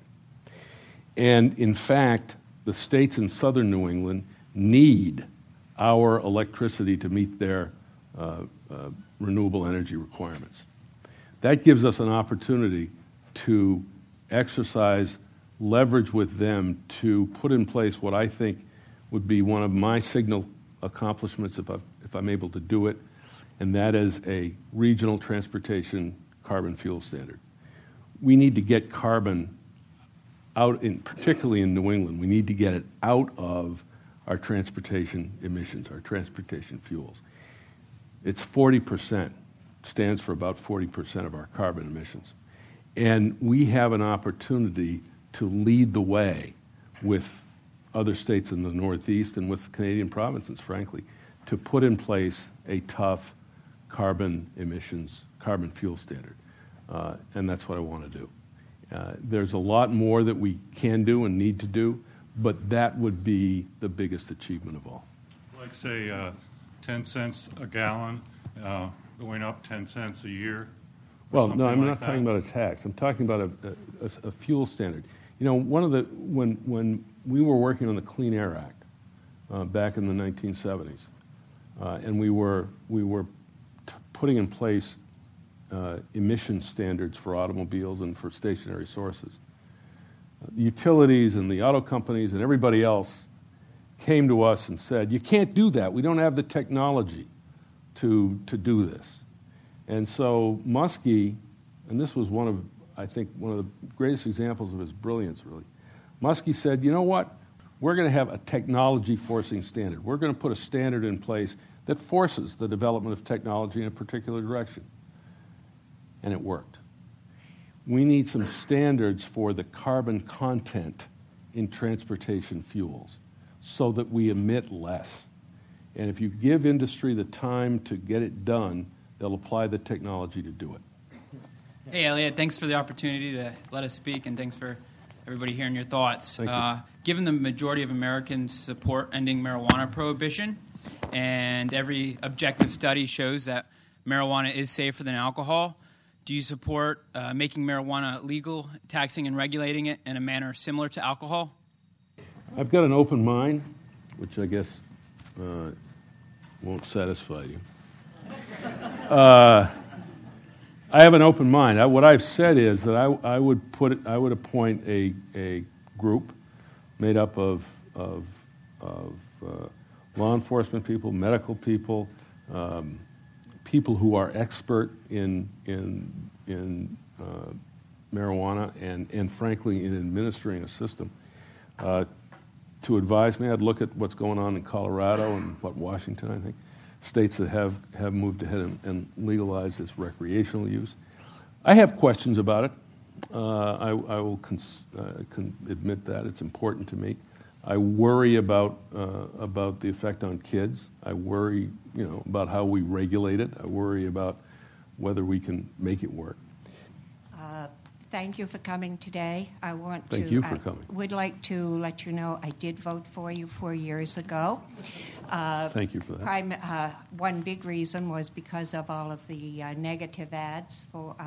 And in fact, the states in southern New England need our electricity to meet their uh, uh, renewable energy requirements. That gives us an opportunity to exercise leverage with them to put in place what I think would be one of my signal accomplishments if, I, if I'm able to do it, and that is a regional transportation carbon fuel standard. We need to get carbon out, in, particularly in New England, we need to get it out of our transportation emissions, our transportation fuels. It's forty percent, stands for about forty percent of our carbon emissions. And we have an opportunity to lead the way with other states in the Northeast and with Canadian provinces, frankly, to put in place a tough carbon emissions, carbon fuel standard. Uh, and that's what I want to do. Uh, there's a lot more that we can do and need to do, but that would be the biggest achievement of all. Like, say, uh, ten cents a gallon, uh, going up ten cents a year? Well, no, I'm like not that? talking about a tax. I'm talking about a, a, a fuel standard. You know, one of the, when, when we were working on the Clean Air Act uh, back in the nineteen seventies, uh, and we were, we were t- putting in place uh, emission standards for automobiles and for stationary sources, uh, the utilities and the auto companies and everybody else came to us and said, you can't do that. We don't have the technology to, to do this. And so Muskie, and this was one of, I think, one of the greatest examples of his brilliance, really. Muskie said, you know what? We're going to have a technology forcing standard. We're going to put a standard in place that forces the development of technology in a particular direction. And it worked. We need some standards for the carbon content in transportation fuels so that we emit less. And if you give industry the time to get it done, they'll apply the technology to do it. Hey, Elliot, thanks for the opportunity to let us speak, and thanks for everybody hearing your thoughts. Thank you. Uh, given the majority of Americans support ending marijuana prohibition, and every objective study shows that marijuana is safer than alcohol, do you support uh, making marijuana legal, taxing and regulating it in a manner similar to alcohol? I've got an open mind, which I guess uh, won't satisfy you. Uh, I have an open mind. I, what I've said is that I, I would put it, I would appoint a a group made up of of, of uh, law enforcement people, medical people, um, people who are expert in in in uh, marijuana and and frankly in administering a system. Uh, to advise me, I'd look at what's going on in Colorado and what Washington, I think. States that have, have moved ahead and, and legalized this recreational use. I have questions about it. Uh, I, I will cons- uh, can admit that. It's important to me. I worry about uh, about the effect on kids. I worry, you know, about how we regulate it. I worry about whether we can make it work. Uh, thank you for coming today. I want Thank to. you for I coming. would like to let you know I did vote for you four years ago. Uh, Thank you for that. Prime, uh, one big reason was because of all of the uh, negative ads for uh,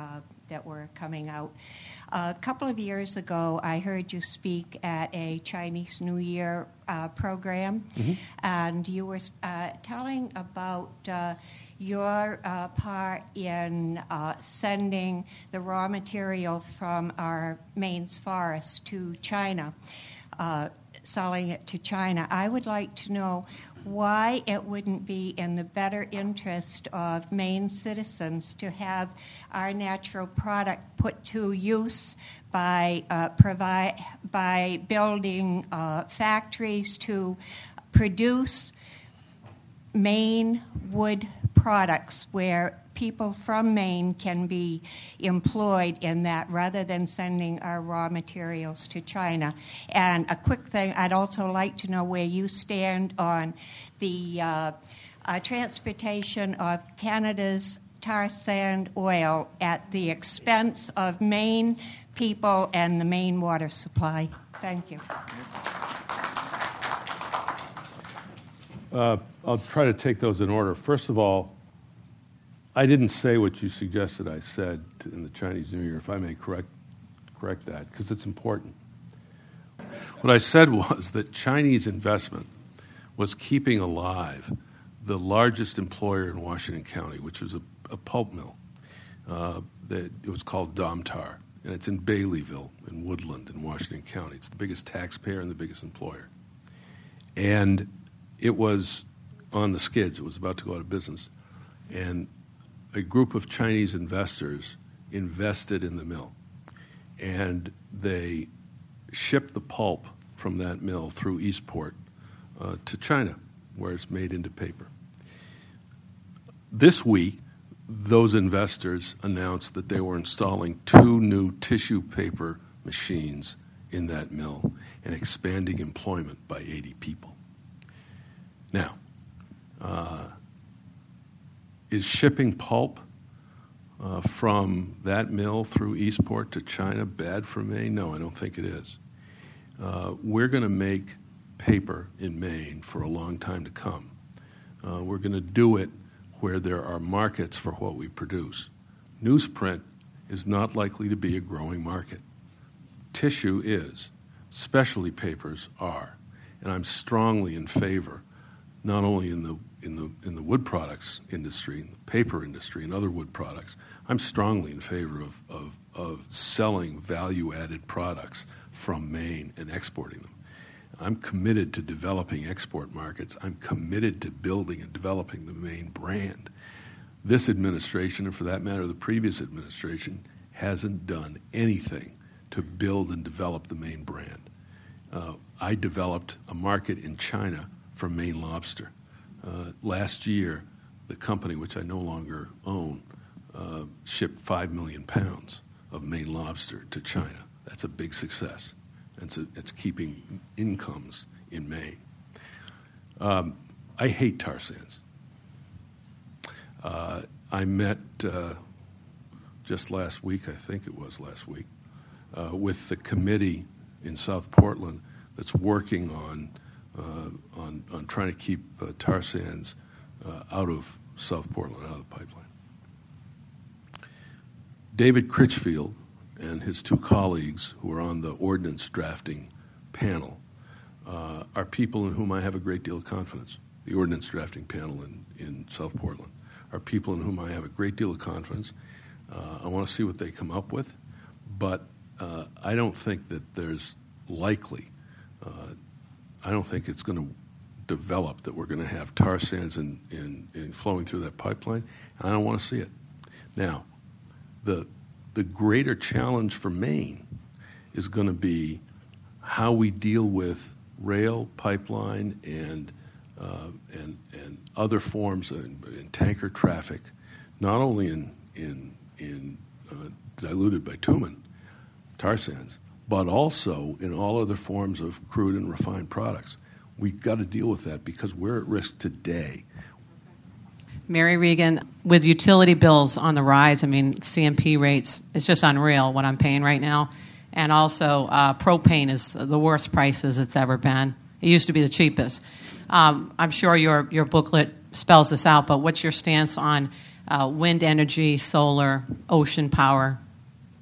that were coming out. A couple of years ago, I heard you speak at a Chinese New Year uh, program, mm-hmm. and you were uh, telling about uh, your uh, part in uh, sending the raw material from our Maine's forest to China, uh, selling it to China. I would like to know why it wouldn't be in the better interest of Maine citizens to have our natural product put to use by uh, provide by building uh, factories to produce Maine wood products where people from Maine can be employed in that rather than sending our raw materials to China. And a quick thing, I'd also like to know where you stand on the uh, uh, transportation of Canada's tar sand oil at the expense of Maine people and the Maine water supply. Thank you. Uh, I'll try to take those in order. First of all, I didn't say what you suggested I said in the Chinese New Year, if I may correct correct that, because it's important. What I said was that Chinese investment was keeping alive the largest employer in Washington County, which was a, a pulp mill. Uh, that it was called Domtar, and it's in Baileyville, in Woodland, in Washington County. It's the biggest taxpayer and the biggest employer. And it was on the skids. It was about to go out of business. And a group of Chinese investors invested in the mill, and they shipped the pulp from that mill through Eastport uh, to China, where it's made into paper. This week, those investors announced that they were installing two new tissue paper machines in that mill and expanding employment by eighty people. Now, uh, is shipping pulp uh, from that mill through Eastport to China bad for Maine? No, I don't think it is. Uh, we're going to make paper in Maine for a long time to come. Uh, we're going to do it where there are markets for what we produce. Newsprint is not likely to be a growing market. Tissue is. Specialty papers are. And I'm strongly in favor, not only in the in the in the wood products industry, in the paper industry, and other wood products, I'm strongly in favor of, of, of selling value-added products from Maine and exporting them. I'm committed to developing export markets. I'm committed to building and developing the Maine brand. This administration, and for that matter, the previous administration, hasn't done anything to build and develop the Maine brand. Uh, I developed a market in China for Maine lobster. Uh, last year, the company, which I no longer own, uh, shipped five million pounds of Maine lobster to China. That's a big success. It's, a, it's keeping incomes in Maine. Um, I hate tar sands. Uh, I met uh, just last week, I think it was last week, uh, with the committee in South Portland that's working on uh, on, on trying to keep uh, tar sands uh, out of South Portland, out of the pipeline. David Critchfield and his two colleagues who are on the ordinance drafting panel uh, are people in whom I have a great deal of confidence. The ordinance drafting panel in, in South Portland are people in whom I have a great deal of confidence. Uh, I want to see what they come up with, but uh, I don't think that there's likely, uh, I don't think it's going to develop that we're going to have tar sands in, in, in flowing through that pipeline, and I don't want to see it. Now, the the greater challenge for Maine is going to be how we deal with rail, pipeline, and uh, and and other forms of in tanker traffic, not only in in in uh, diluted bitumen, tar sands, but also in all other forms of crude and refined products. We've got to deal with that because we're at risk today. Mary Regan, with utility bills on the rise, I mean, C M P rates, it's just unreal what I'm paying right now. And also, uh, propane is the worst prices it's ever been. It used to be the cheapest. Um, I'm sure your, your booklet spells this out, but what's your stance on uh, wind energy, solar, ocean power,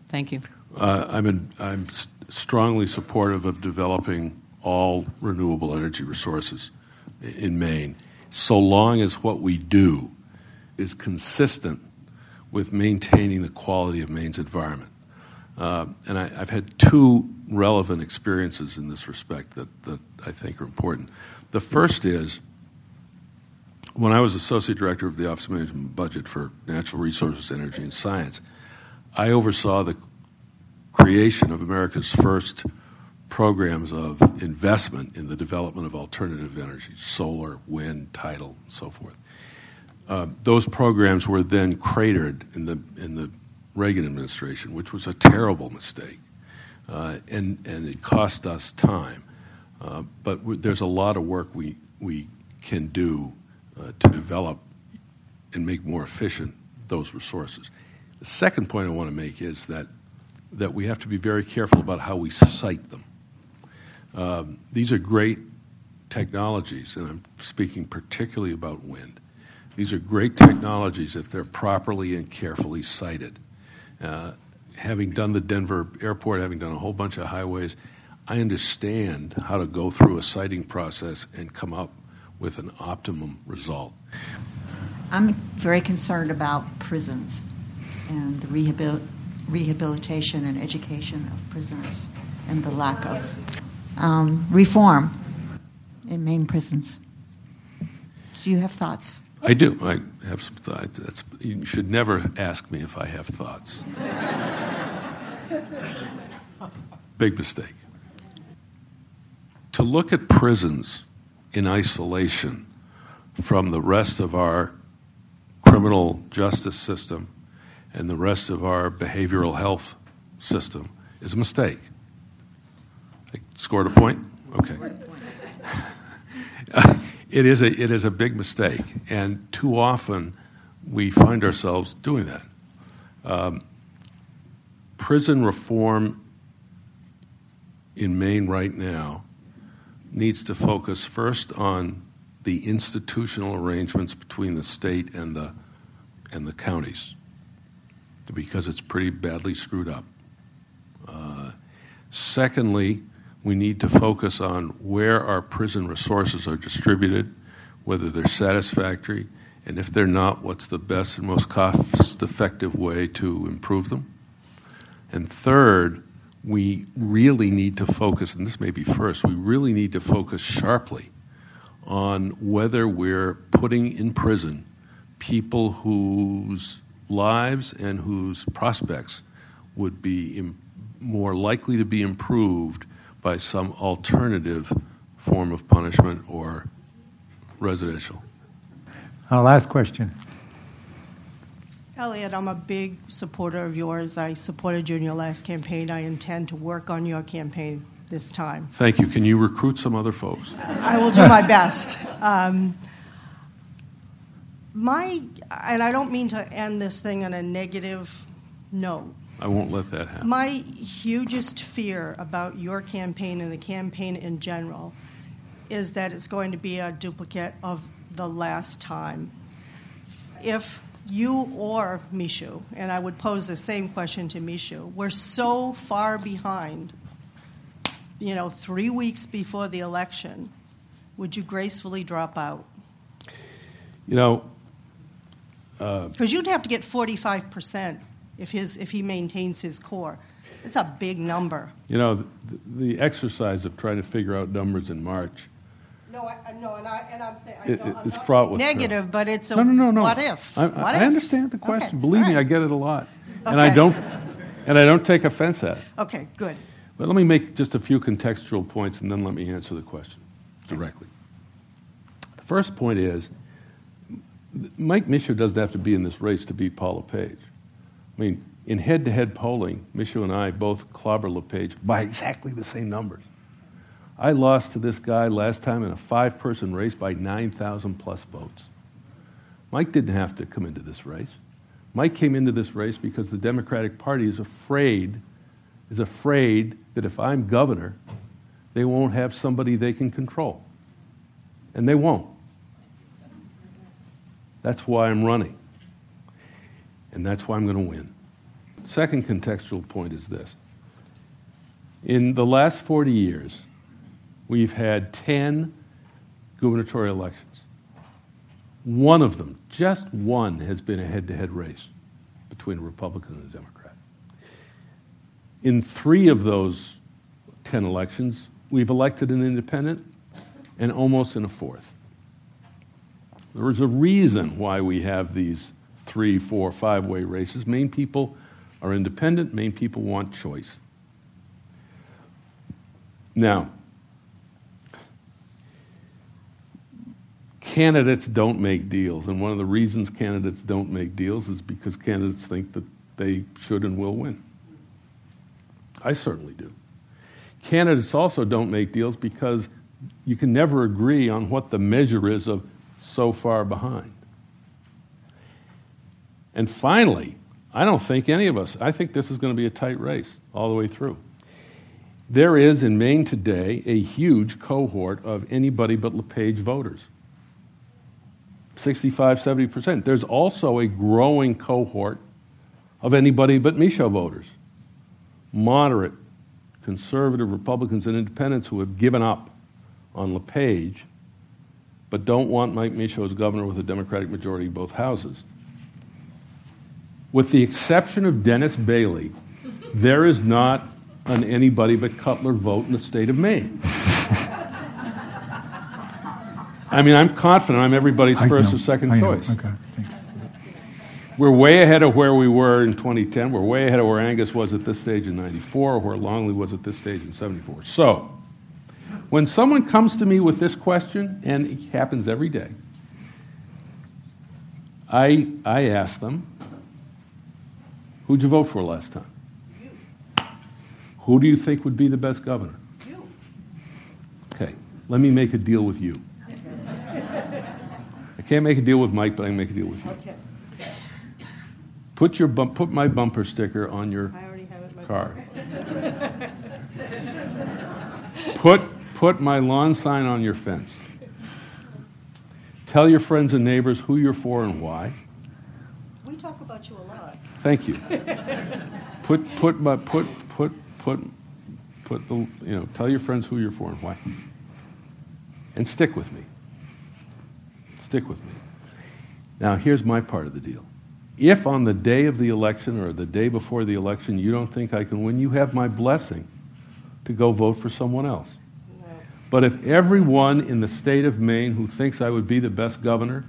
Thank you. Uh, I'm, in, I'm st- strongly supportive of developing all renewable energy resources in Maine, so long as what we do is consistent with maintaining the quality of Maine's environment. Uh, and I, I've had two relevant experiences in this respect that, that I think are important. The first is, when I was Associate Director of the Office of Management and Budget for Natural Resources, Energy, and Science, I oversaw the creation of America's first programs of investment in the development of alternative energy, solar, wind, tidal, and so forth. Uh, those programs were then cratered in the in the Reagan administration, which was a terrible mistake, uh, and and it cost us time. Uh, but w- there's a lot of work we we can do uh, to develop and make more efficient those resources. The second point I want to make is that that we have to be very careful about how we site them. Um, these are great technologies, and I'm speaking particularly about wind. These are great technologies if they're properly and carefully sited. Uh, having done the Denver airport, having done a whole bunch of highways, I understand how to go through a siting process and come up with an optimum result. I'm very concerned about prisons and the rehabil- rehabilitation and education of prisoners and the lack of um, reform in Maine prisons. Do you have thoughts? I do. I have some thoughts. That's, you should never ask me if I have thoughts. Big mistake. To look at prisons in isolation from the rest of our criminal justice system and the rest of our behavioral health system is a mistake. I scored a point? Okay. It is a it is a big mistake, and too often we find ourselves doing that. Um, prison reform in Maine right now needs to focus first on the institutional arrangements between the state and the and the counties, because it's pretty badly screwed up. Uh, secondly, we need to focus on where our prison resources are distributed, whether they're satisfactory, and if they're not, what's the best and most cost-effective way to improve them. And third, we really need to focus, and this may be first, we really need to focus sharply on whether we're putting in prison people whose lives and whose prospects would be im- more likely to be improved by some alternative form of punishment or residential. Our last question. Elliot, I'm a big supporter of yours. I supported you in your last campaign. I intend to work on your campaign this time. Thank you. Can you recruit some other folks? I will do my best. Um, my, and I don't mean to end this thing on a negative note. I won't let that happen. My hugest fear about your campaign and the campaign in general is that it's going to be a duplicate of the last time. If you or Mishu, and I would pose the same question to Mishu, we're so far behind, you know, three weeks before the election, would you gracefully drop out? You know, because uh, you'd have to get forty-five percent if his if he maintains his core. It's a big number. You know, the, the exercise of trying to figure out numbers in March. No, I, no, and I and I'm saying I it, don't, it's I'm fraught with negative, trouble. But it's a no, no, no, no. what if? I, what I, if? I understand the question. Okay. Believe right. me, I get it a lot, okay. and I don't, and I don't take offense at it. Okay, good. But let me make just a few contextual points, and then let me answer the question directly. The first point is, Mike Mishu doesn't have to be in this race to beat Paul LePage. I mean, in head-to-head polling, Mishu and I both clobber LePage by exactly the same numbers. I lost to this guy last time in a five-person race by nine thousand plus votes. Mike didn't have to come into this race. Mike came into this race because the Democratic Party is afraid, is afraid that if I'm governor, they won't have somebody they can control. And they won't. That's why I'm running. And that's why I'm going to win. second contextual point is this. In the last forty years, we've had ten gubernatorial elections. One of them, just one, has been a head-to-head race between a Republican and a Democrat. In three of those ten elections, we've elected an independent, and almost in a fourth. There is a reason why we have these three, four, five-way races. Maine people are independent. Maine people want choice. Now, candidates don't make deals, and one of the reasons candidates don't make deals is because candidates think that they should and will win. I certainly do. Candidates also don't make deals because you can never agree on what the measure is of so far behind. And finally, I don't think any of us, I think this is going to be a tight race all the way through. There is in Maine today a huge cohort of anybody but LePage voters. sixty-five, seventy percent. There's also a growing cohort of anybody but Michaud voters. Moderate, conservative Republicans and independents who have given up on LePage but don't want Mike Michaud as governor with a Democratic majority in both houses. With the exception of Dennis Bailey, there is not an anybody but Cutler vote in the state of Maine. I mean, I'm confident I'm everybody's I first know, or second I know. choice. Okay, thanks. We're way ahead of where we were in twenty ten. We're way ahead of where Angus was at this stage in ninety-four, or where Longley was at this stage in seventy-four. So, when someone comes to me with this question, and it happens every day, I, I ask them, who'd you vote for last time? You. Who do you think would be the best governor? You. Okay, let me make a deal with you. I can't make a deal with Mike, but I can make a deal with you. Okay. Put your bump, put my bumper sticker on your I already have it in my car. put put my lawn sign on your fence. Tell your friends and neighbors who you're for and why. We talk about you a lot. Thank you. put put my put put put put the you know tell your friends who you're for and why. And stick with me. Stick with me. Now here's my part of the deal. If on the day of the election or the day before the election you don't think I can win, you have my blessing to go vote for someone else. No. But if everyone in the state of Maine who thinks I would be the best governor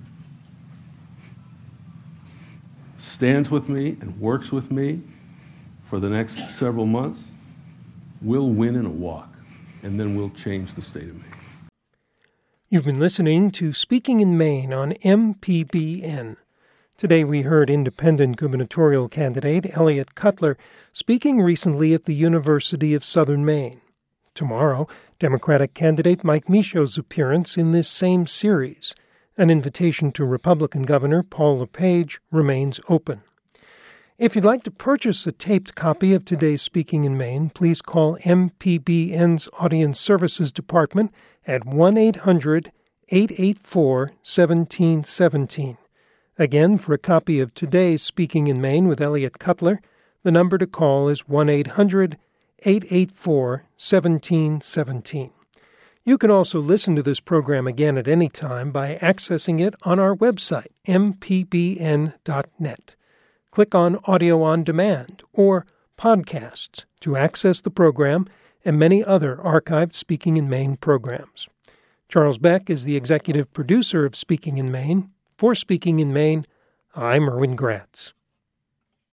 stands with me and works with me for the next several months, we'll win in a walk, and then we'll change the state of Maine. You've been listening to Speaking in Maine on M P B N. Today we heard independent gubernatorial candidate Elliott Cutler speaking recently at the University of Southern Maine. Tomorrow, Democratic candidate Mike Michaud's appearance in this same series. An invitation to Republican Governor Paul LePage remains open. If you'd like to purchase a taped copy of today's Speaking in Maine, please call M P B N's Audience Services Department at one eight hundred, eight eight four, one seven one seven. Again, for a copy of today's Speaking in Maine with Elliott Cutler, the number to call is one eight hundred, eight eight four, one seven one seven. You can also listen to this program again at any time by accessing it on our website, m p b n dot net. Click on Audio on Demand or Podcasts to access the program and many other archived Speaking in Maine programs. Charles Beck is the executive producer of Speaking in Maine. For Speaking in Maine, I'm Erwin Gratz.